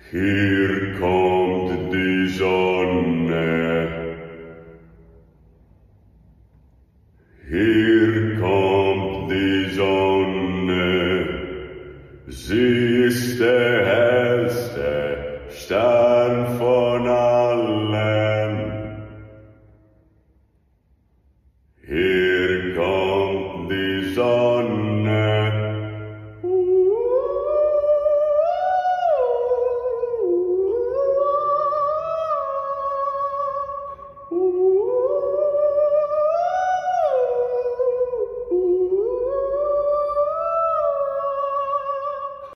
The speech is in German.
Hier kommt die Sonne. Hier kommt die Sonne. Sie ist der hellste Stern von allen. Hier